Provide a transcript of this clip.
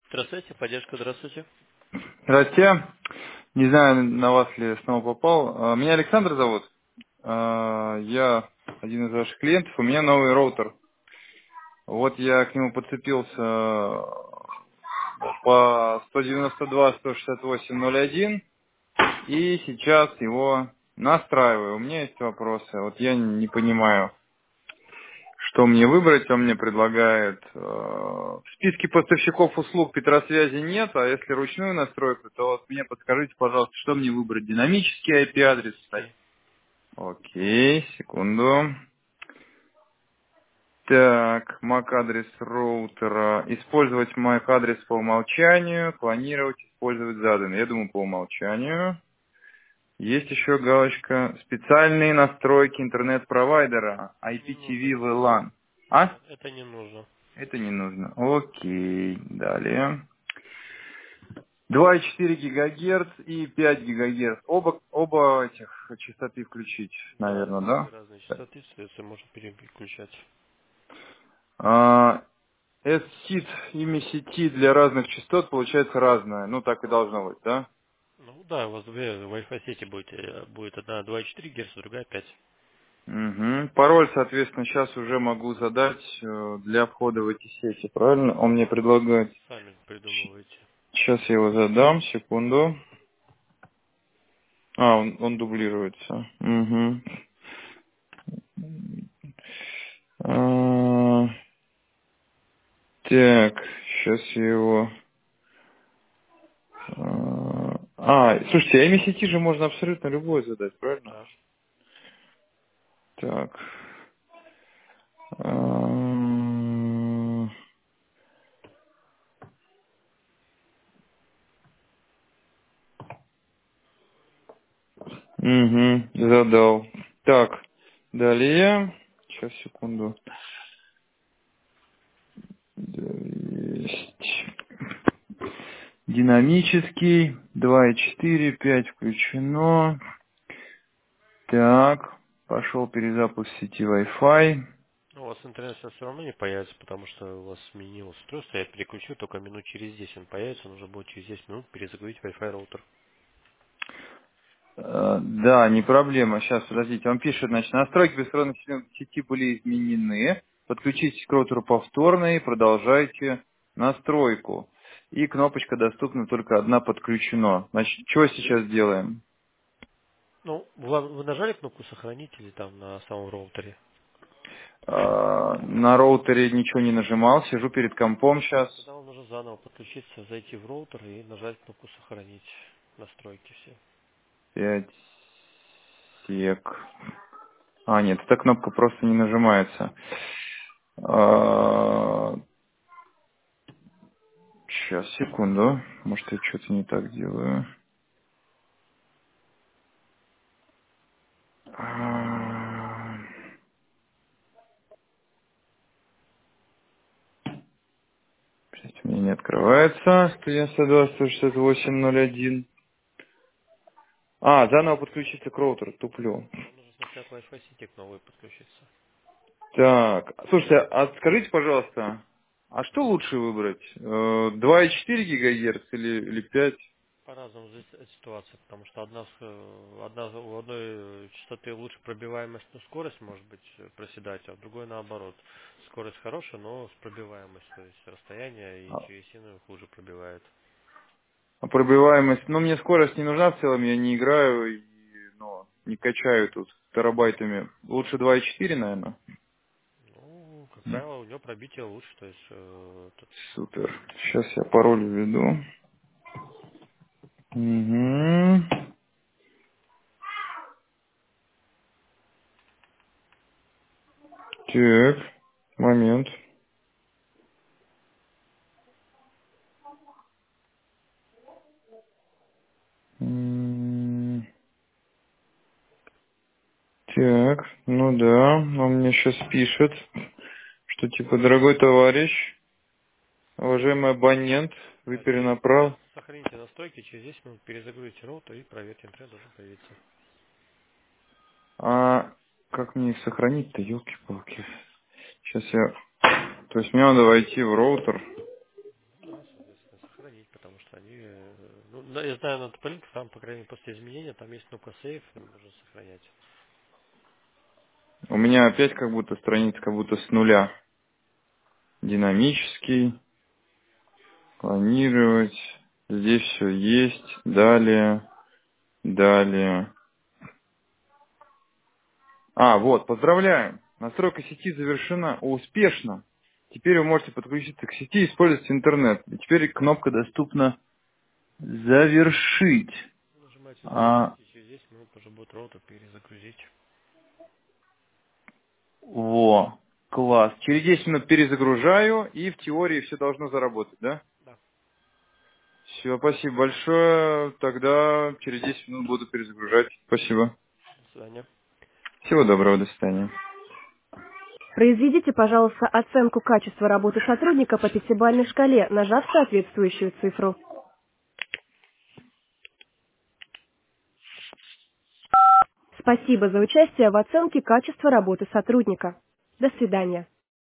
Здравствуйте, поддержка, здравствуйте. Здравствуйте. Не знаю, на вас ли снова попал. Меня Александр зовут. Я один из ваших клиентов. У меня новый роутер. Вот я к нему подцепился по 192.168.01 и сейчас его настраиваю. У меня есть вопросы. Вот я не понимаю, что мне выбрать. Он мне предлагает. В списке поставщиков услуг Петросвязи нет, а если ручную настройку, то вот мне подскажите, пожалуйста, что мне выбрать? Динамический IP-адрес? Динамический. Окей, секунду. Так, MAC-адрес роутера. Использовать MAC-адрес по умолчанию. Клонировать, использовать заданный. Я думаю, по умолчанию. Есть еще галочка. Специальные настройки интернет-провайдера. Не нужно IPTV это делать. VLAN. А? Нет, это не нужно. Это не нужно. Окей, далее. 2,4 ГГц и 5 ГГц. Оба этих частоты включить, Да, наверное, две да? разные частоты, соответственно, можно переключать. Так. S-сит, имя сети для разных частот получается разное. Ну, так и должно быть, да? Ну да, у вас две Wi-Fi сети будет. Будет одна 2,4 Гц, другая 5. Угу. Пароль, соответственно, сейчас уже могу задать для входа в эти сети, правильно? Он мне предлагает. Сами придумываете. Сейчас я его задам, секунду. Он дублируется. Угу. Так, сейчас я его... Слушайте, а имя сети же можно абсолютно любое задать, правильно? Да. Так. Угу, задал. Так, далее. Сейчас, секунду. Есть. Динамический. 2,4, 5 включено. Так, пошел перезапуск сети Wi-Fi. Но у вас интернет сейчас все равно не появится, потому что у вас сменилось устройство. Я переключу только минут через 10 он появится. Нужно будет через 10 минут перезагрузить Wi-Fi роутер. Да, не проблема. Сейчас, подождите. Он пишет, значит, настройки беспроводной сети были изменены. Подключитесь к роутеру повторно и продолжайте настройку. И кнопочка доступна только одна подключено. Значит, что сейчас делаем? Ну, вы нажали кнопку сохранить или там на самом роутере? На роутере ничего не нажимал. Сижу перед компом сейчас. Тогда вам нужно заново подключиться, зайти в роутер и нажать кнопку сохранить настройки все. 5 сек. Нет, эта кнопка просто не нажимается. Сейчас, секунду. Может, я что-то не так делаю. Сейчас у меня не открывается. 192.168.01. Заново подключиться к роутеру. Туплю. Вам нужно сначала к Wi-Fi сети к новой подключиться. Так. Слушайте, а скажите, пожалуйста, а что лучше выбрать? 2,4 ГГц или 5? По-разному здесь ситуация, потому что у одной частоты лучше пробиваемость, но скорость может быть проседать, а у другой наоборот. Скорость хорошая, но с пробиваемостью, то есть расстояние и А через сильную хуже пробивает. а пробиваемость? Ну, мне скорость не нужна в целом, я не играю и не качаю тут терабайтами. Лучше 2,4, наверное. Ну, как правило, у него пробитие лучше, то есть Супер. Сейчас я пароль введу. Угу. Так, момент. М, Так, ну да, он мне сейчас пишет, что типа, дорогой товарищ, уважаемый абонент, вы да, через перенаправ... сохраните настройки, через 10 минут перезагрузите роутер и проверьте, интернет должен появиться. А как мне их сохранить-то, елки-палки? Сейчас я... То есть мне надо войти в роутер. Да, соответственно, изменить, потому что они, ну, да, я знаю, на Тополинке там, по крайней мере, после изменения, там есть кнопка сейф, можно сохранять. У меня опять как будто страница как будто с нуля. Динамический, планировать. Здесь все есть. Далее, далее. Вот, поздравляем. Настройка сети завершена успешно. Теперь вы можете подключиться к сети и использовать интернет. И теперь кнопка доступна завершить. Нажимаете А, завершить, и через 10 минут уже будет роутер перезагрузить. класс. Через 10 минут перезагружаю, и в теории все должно заработать, да? Да, Все, спасибо большое. Тогда через 10 минут буду перезагружать. Спасибо. до свидания. Всего доброго, до свидания. Произведите, пожалуйста, оценку качества работы сотрудника по пятибалльной шкале, нажав соответствующую цифру. Спасибо за участие в оценке качества работы сотрудника. До свидания.